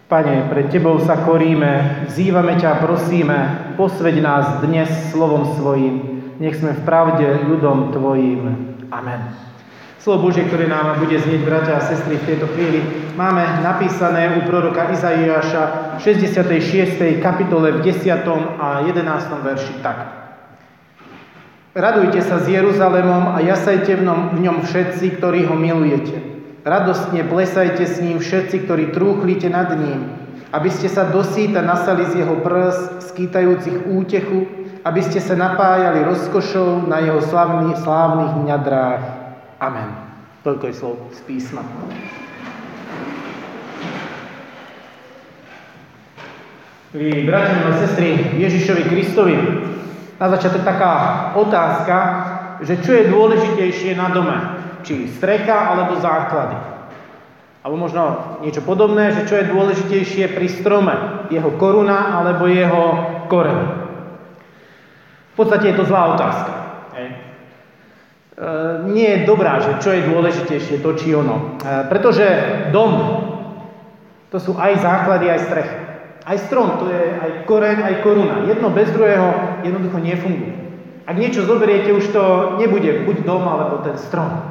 Pane, pred Tebou sa koríme, vzývame ťa a prosíme, posväť nás dnes slovom svojím, nech sme v pravde ľudom Tvojím. Amen. Slovo Božie, ktoré nám bude znieť, bratia a sestry, v tejto chvíli máme napísané u proroka Izaiáša v 66. kapitole v 10. a 11. verši tak. Radujte sa s Jeruzalémom a jasajte v ňom všetci, ktorí ho milujete. Radostne plesajte s ním všetci, ktorí trúchlite nad ním, aby ste sa dosýta nasali z jeho prs, skýtajúcich útechu, aby ste sa napájali rozkošou na jeho slávnych ňadrách. Amen. Toľko je slov z písma. Milí bratia a sestry Ježišovi Kristovi, na začiatok taká otázka, že čo je dôležitejšie na dome? Či strecha, alebo základy. Alebo možno niečo podobné, že čo je dôležitejšie pri strome, jeho koruna alebo jeho koreň. V podstate je to zlá otázka. Nie je dobrá, že čo je dôležitejšie, to či ono. Pretože dom, to sú aj základy, aj strecha. Aj strom, to je aj koreň, aj koruna. Jedno bez druhého jednoducho nefunguje. Ak niečo zoberiete, už to nebude buď dom, alebo ten strom.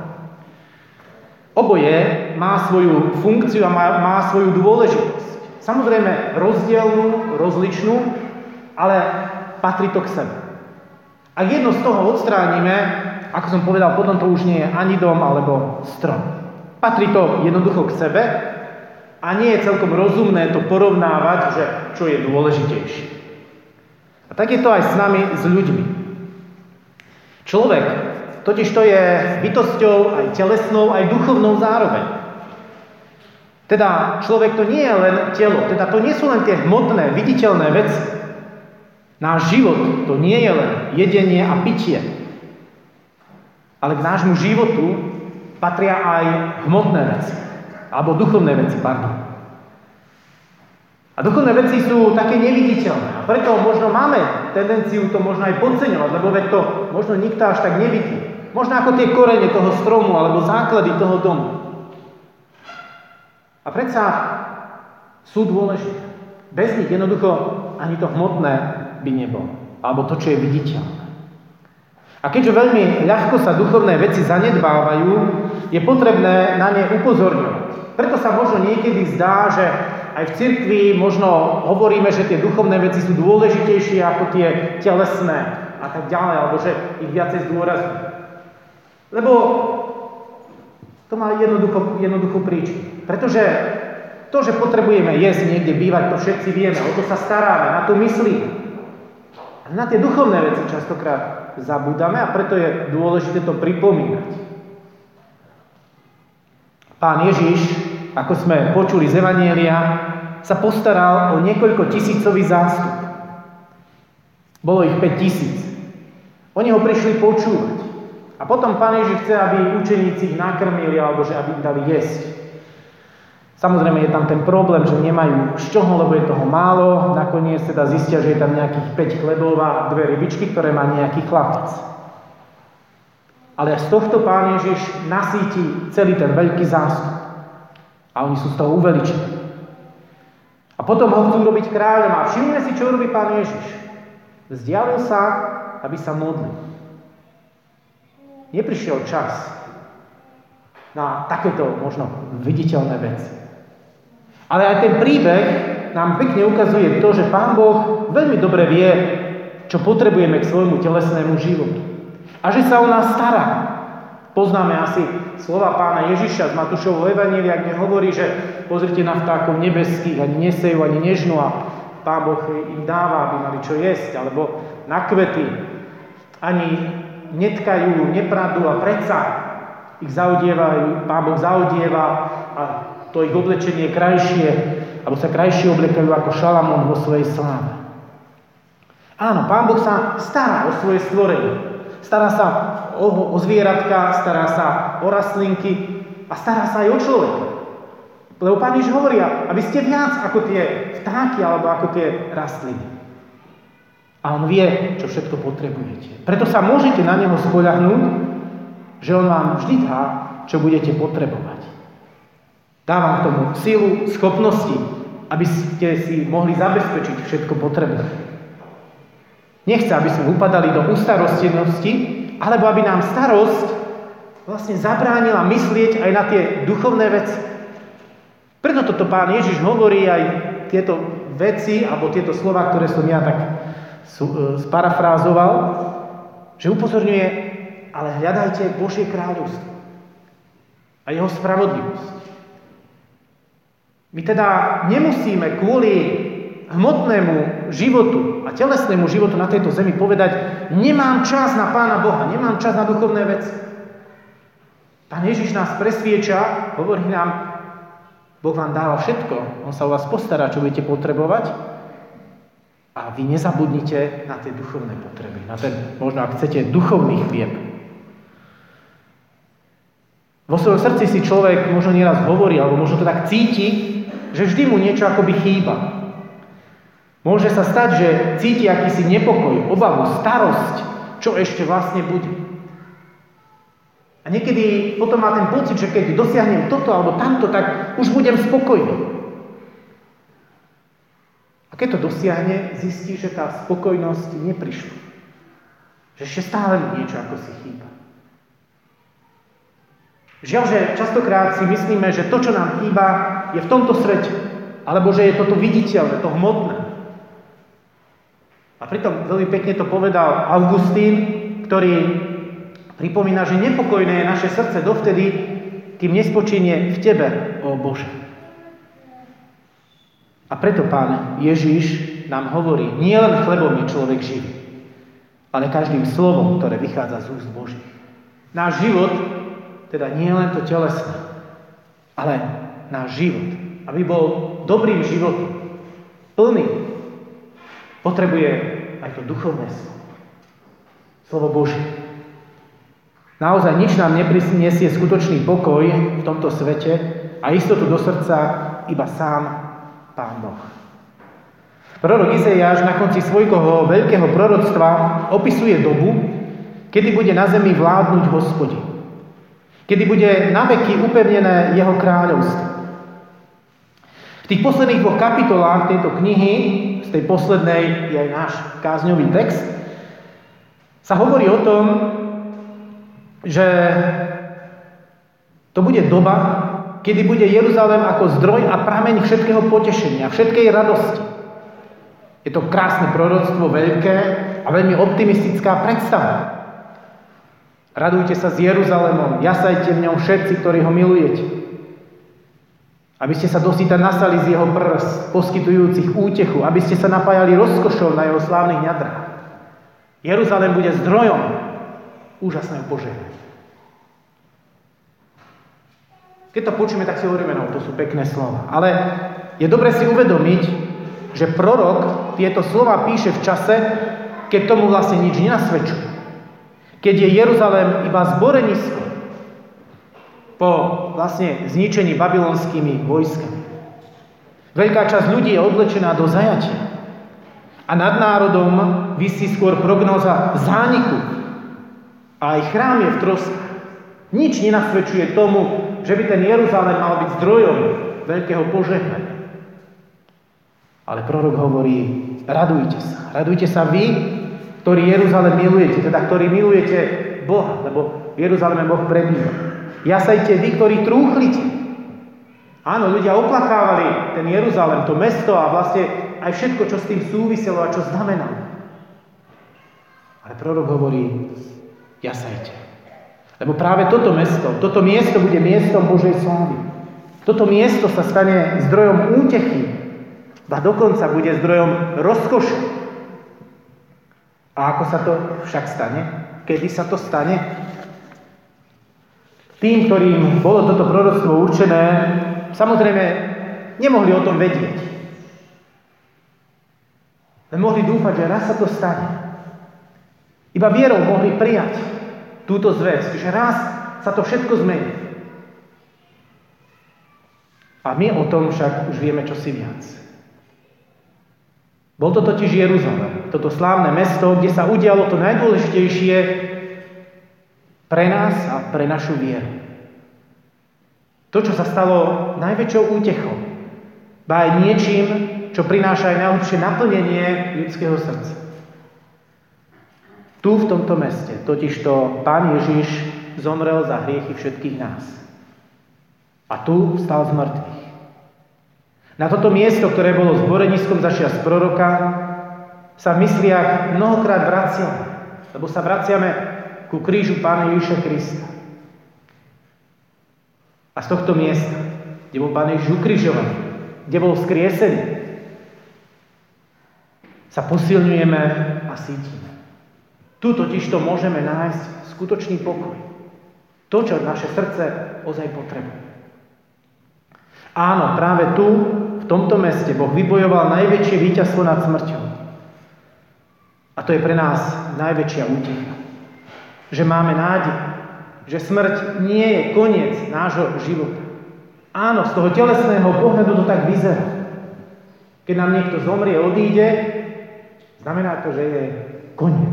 Oboje má svoju funkciu a má svoju dôležitosť. Samozrejme rozdielnú, rozličnú, ale patrí to k sebe. Ak jedno z toho odstránime, ako som povedal, potom to už nie je ani dom alebo strom. Patrí to jednoducho k sebe a nie je celkom rozumné to porovnávať, že čo je dôležitejšie. A tak je to aj s nami, s ľuďmi. Človek totiž to je bytosťou aj telesnou, aj duchovnou zároveň. Teda človek to nie je len telo, teda to nie sú len tie hmotné, viditeľné veci. Náš život to nie je len jedenie a pitie. Ale k nášmu životu patria aj hmotné veci. Alebo duchovné veci, pardon. A duchovné veci sú také neviditeľné. A preto možno máme tendenciu to možno aj podceňovať, lebo veď to možno nikto až tak nevidí. Možno ako tie korene toho stromu alebo základy toho domu. A predsa sú dôležité. Bez nich jednoducho ani to hmotné by nebolo. Alebo to, čo je viditeľné. A keďže veľmi ľahko sa duchovné veci zanedbávajú, je potrebné na ne upozorňovať. Preto sa možno niekedy zdá, že aj v cirkvi možno hovoríme, že tie duchovné veci sú dôležitejšie ako tie telesné a tak ďalej, alebo že ich viacej zdôrazňujú. Lebo to má jednoduchú príčinu. Pretože to, že potrebujeme jesť niekde bývať, to všetci vieme, o to sa staráme, na to myslíme. A na tie duchovné veci častokrát zabúdame a preto je dôležité to pripomínať. Pán Ježiš, ako sme počuli z Evanjelia, sa postaral o niekoľko tisícový zástup. Bolo ich 5000. Oni ho prišli počúvať. A potom Pán Ježiš chce, aby učeníci ich nakrmili, alebo že aby im dali jesť. Samozrejme je tam ten problém, že nemajú z čoho, lebo je toho málo. Nakoniec teda zistia, že je tam nejakých 5 chlebov a 2 rybičky, ktoré má nejaký chlapec. Ale z tohto Pán Ježiš nasýti celý ten veľký zástup. A oni sú z toho uveličení. A potom ho chcú robiť kráľom. A všimnime si, čo robí Pán Ježiš. Vzdialil sa, aby sa modlil. Neprišiel čas na takéto možno viditeľné veci. Ale aj ten príbeh nám pekne ukazuje to, že Pán Boh veľmi dobre vie, čo potrebujeme k svojmu telesnému životu. A že sa o nás stará. Poznáme asi slova Pána Ježiša z Matúšovho Evanjelia, kde hovorí, že pozrite na vtákov nebeských, ani nesejú, ani nežnú a Pán Boh im dáva, aby mali čo jesť, alebo na kvety. Ani netkajú, nepradú a predsa ich zaodievajú, Pán Boh zaodieva a to ich oblečenie je krajšie, alebo sa krajšie oblekajú ako Šalamón vo svojej sláve. Áno, Pán Boh sa stará o svoje stvorenie. Stará sa o zvieratka, stará sa o rastlinky a stará sa aj o človeka. Lebo Pán Ježiš hovorí, aby ste viac ako tie vtáky alebo ako tie rastliny. A on vie, čo všetko potrebujete. Preto sa môžete na neho spoľahnúť, že on vám vždy dá, čo budete potrebovať. Dá vám k tomu silu, schopnosti aby ste si mohli zabezpečiť všetko potrebné. Nechce, aby sme upadali do ustarostenosti, alebo aby nám starosť vlastne zabránila myslieť aj na tie duchovné veci. Preto toto Pán Ježiš hovorí aj tieto veci, alebo tieto slova, ktoré som ja tak sparafrázoval, že upozorňuje, ale hľadajte Božie kráľovstvo a jeho spravodlivosť. My teda nemusíme kvôli hmotnému životu a telesnému životu na tejto zemi povedať, nemám čas na Pána Boha, nemám čas na duchovné veci. Pán Ježiš nás presvieča, hovorí nám, Boh vám dáva všetko, on sa o vás postará, čo budete potrebovať a vy nezabudnite na tie duchovné potreby, na ten, možno ak chcete, duchovný chlieb. Vo svojom srdci si človek možno nieraz hovorí, alebo možno to tak cíti, že vždy mu niečo akoby chýba. Môže sa stať, že cíti akýsi nepokoj, obavu, starosť, čo ešte vlastne bude. A niekedy potom má ten pocit, že keď dosiahnem toto alebo tamto, tak už budem spokojný. A keď to dosiahne, zistí, že tá spokojnosť neprišla. Že ešte stále mu niečo ako si chýba. Žiaľ, že častokrát si myslíme, že to, čo nám chýba, je v tomto svete. Alebo že je toto viditeľné, to hmotné. A pritom veľmi pekne to povedal Augustín, ktorý pripomína, že nepokojné je naše srdce dovtedy, kým nespočinie v Tebe, ó Bože. A preto Pán Ježiš nám hovorí, nie len chlebom je človek živý, ale každým slovom, ktoré vychádza z úst Božích. Náš život teda nie len to telesné, ale náš život, aby bol dobrým životom, plný, potrebuje aj to duchovné slovo. Slovo Božie. Naozaj nič nám neprinesie skutočný pokoj v tomto svete a istotu do srdca iba sám Pán Boh. Prorok Izaiáš na konci svojho veľkého proroctva opisuje dobu, kedy bude na zemi vládnuť Hospodin. Kedy bude naveky upevnené jeho kráľovstvo. V tých posledných 2 kapitolách tejto knihy, z tej poslednej je aj náš kázňový text, sa hovorí o tom, že to bude doba, kedy bude Jeruzalém ako zdroj a prameň všetkého potešenia, všetkej radosti. Je to krásne proroctvo, veľké a veľmi optimistická predstava. Radujte sa s Jeruzalémom, jasajte v ňom všetci, ktorí ho milujete. Aby ste sa dosyta nasali z jeho prs, poskytujúcich útechu, aby ste sa napájali rozkošou na jeho slávnych ňadrách. Jeruzalém bude zdrojom úžasného požehnania. Keď to počujeme, tak si hovoríme, no to sú pekné slova. Ale je dobre si uvedomiť, že prorok tieto slova píše v čase, keď tomu vlastne nič nenasvedčuje. Keď je Jeruzalém iba zborenisko po vlastne zničení babylonskými vojskami. Veľká časť ľudí je odvlečená do zajatia. A nad národom visí skôr prognóza zániku. A aj chrám je v troskách. Nič nenasvedčuje tomu, že by ten Jeruzalém mal byť zdrojom veľkého požehnania. Ale prorok hovorí, radujte sa vy, ktorí Jeruzalém milujete, teda ktorí milujete Boha, lebo v Jeruzaléme Boh prebýva. Jasajte vy, ktorí trúchlite. Áno, ľudia oplakávali ten Jeruzalém, to mesto a vlastne aj všetko, čo s tým súviselo a čo znamenalo. Ale prorok hovorí, jasajte. Lebo práve toto miesto bude miestom Božej slávy. Toto miesto sa stane zdrojom útechy, a dokonca bude zdrojom rozkoše. A ako sa to však stane? Kedy sa to stane? Tým, ktorým bolo toto proroctvo určené, samozrejme nemohli o tom vedieť. Len mohli dúfať, že raz sa to stane. Iba vierou mohli prijať túto zvesť, že raz sa to všetko zmení. A my o tom však už vieme čosi viac. Bol to totiž Jeruzalém, toto slávne mesto, kde sa udialo to najdôležitejšie pre nás a pre našu vieru. To, čo sa stalo najväčšou útechou, ba aj niečím, čo prináša aj najlepšie naplnenie ľudského srdca. Tu v tomto meste totižto Pán Ježiš zomrel za hriechy všetkých nás. A tu vstal z mŕtvych. Na toto miesto, ktoré bolo zboreniskom začias proroka, sa v mysliach mnohokrát vraciame, lebo sa vraciame ku krížu Pána Ježiša Krista. A z tohto miesta, kde bol Pán Ježiš ukrižovaný, kde bol vzkriesený, sa posilňujeme a sítime. Tu totižto môžeme nájsť skutočný pokoj. To, čo naše srdce ozaj potrebuje. Áno, práve tu, v tomto meste, Boh vybojoval najväčšie víťazstvo nad smrťou. A to je pre nás najväčšia útecha. Že máme nádej, že smrť nie je koniec nášho života. Áno, z toho telesného pohľadu to tak vyzerá. Keď nám niekto zomrie, odíde, znamená to, že je koniec.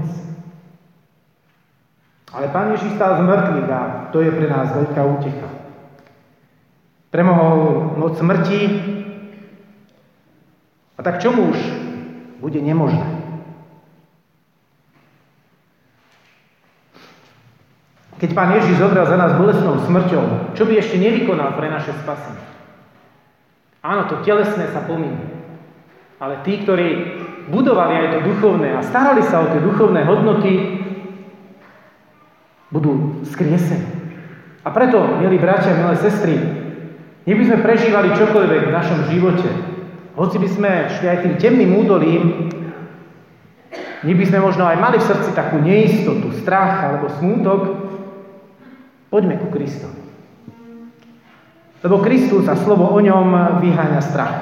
Ale Pán Ježiš stál z mŕtvych a to je pre nás veľká útecha. Premohol moc smrti a tak čomu už bude nemožné? Keď Pán Ježiš zomrel za nás bolestnou smrťou, čo by ešte nevykonal pre naše spasenie? Áno, to telesné sa pomíne. Ale tí, ktorí budovali aj to duchovné a starali sa o tie duchovné hodnoty, budú skriesení. A preto, milí bratia, milé sestry, neby sme prežívali čokoľvek v našom živote, hoci by sme šli aj tým temným údolím, neby sme možno aj mali v srdci takú neistotu, strach alebo smútok, poďme ku Kristovi. Lebo Kristus a slovo o ňom vyháňa strach.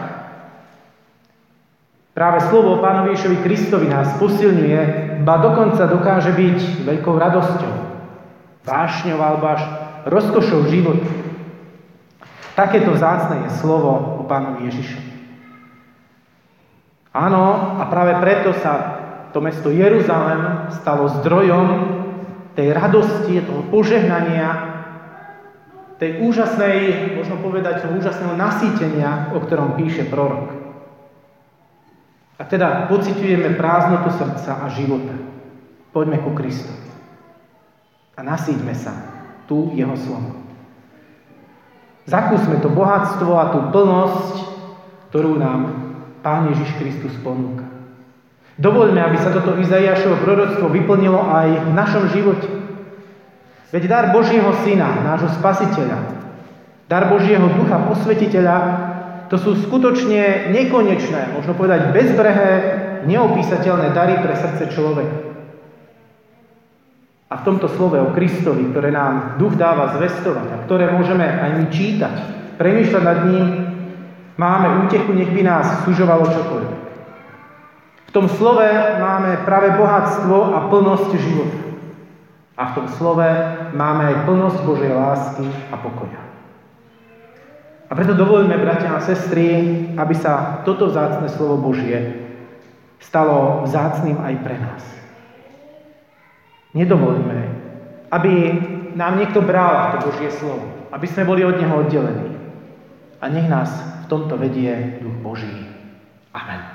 Práve slovo o Pánovi Ježišovi Kristovi nás posilňuje, ba dokonca dokáže byť veľkou radosťou, vášňou alebo až rozkošou života. Takéto vzácne je slovo o Pánovi Ježišovi. Áno, a práve preto sa to mesto Jeruzalém stalo zdrojom tej radosti, toho požehnania, tej úžasnej, možno povedať, toho úžasného nasýtenia, o ktorom píše prorok. A teda pociťujeme prázdnotu srdca a života. Poďme ku Kristovi. A nasýťme sa tu jeho slovom. Zakúsme to bohatstvo a tú plnosť, ktorú nám Pán Ježiš Kristus ponúka. Dovoľme, aby sa toto Izaiášovo proroctvo vyplnilo aj v našom živote. Veď dar Božieho Syna, nášho Spasiteľa, dar Božieho Ducha Posvetiteľa, to sú skutočne nekonečné, možno povedať bezbrehé, neopísateľné dary pre srdce človeka. A v tomto slove o Kristovi, ktoré nám Duch dáva zvestovať a ktoré môžeme aj my čítať, premýšľať nad ním, máme útechu, nech by nás sužovalo čokoľvek. V tom slove máme práve bohatstvo a plnosť života. A v tom slove máme aj plnosť Božej lásky a pokoja. A preto dovoľme, bratia a sestry, aby sa toto vzácne slovo Božie stalo vzácnym aj pre nás. Nedovoľme, aby nám niekto bral to Božie slovo, aby sme boli od neho oddelení. A nech nás v tomto vedie Duch Boží. Amen.